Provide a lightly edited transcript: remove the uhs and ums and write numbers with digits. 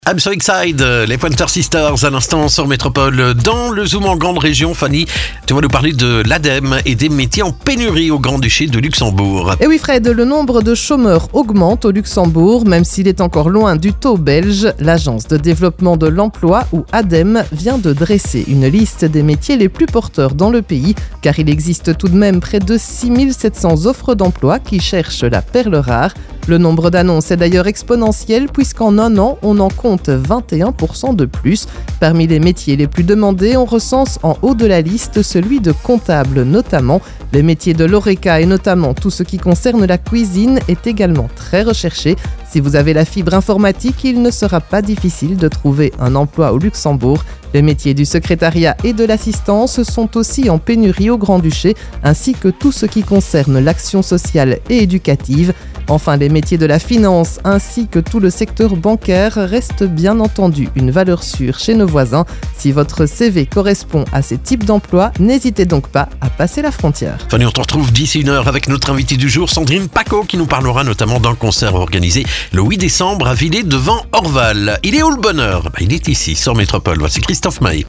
I'm so excited, les Pointer Sisters à l'instant sur Métropole. Dans le Zoom en grande région, Fanny, tu vas nous parler de l'ADEME et des métiers en pénurie au Grand-Duché de Luxembourg. Et oui Fred, le nombre de chômeurs augmente au Luxembourg, même s'il est encore loin du taux belge. L'Agence de développement de l'emploi, ou ADEME, vient de dresser une liste des métiers les plus porteurs dans le pays, car il existe tout de même près de 6700 offres d'emploi qui cherchent la perle rare. Le nombre d'annonces est d'ailleurs exponentiel puisqu'en un an, on en compte 21% de plus. Parmi les métiers les plus demandés, on recense en haut de la liste celui de comptable notamment. Les métiers de l'ORECA et notamment tout ce qui concerne la cuisine est également très recherché. Si vous avez la fibre informatique, il ne sera pas difficile de trouver un emploi au Luxembourg. Les métiers du secrétariat et de l'assistance sont aussi en pénurie au Grand-Duché, ainsi que tout ce qui concerne l'action sociale et éducative. Enfin, les métiers de la finance ainsi que tout le secteur bancaire restent bien entendu une valeur sûre chez nos voisins. Si votre CV correspond à ces types d'emplois, n'hésitez donc pas à passer la frontière. Fanny, on te retrouve d'ici une heure avec notre invitée du jour, Sandrine Paco, qui nous parlera notamment d'un concert organisé le 8 décembre à Villers devant Orval. Il est où le bonheur ? Il est ici, sur Métropole. Voici Christophe Maé.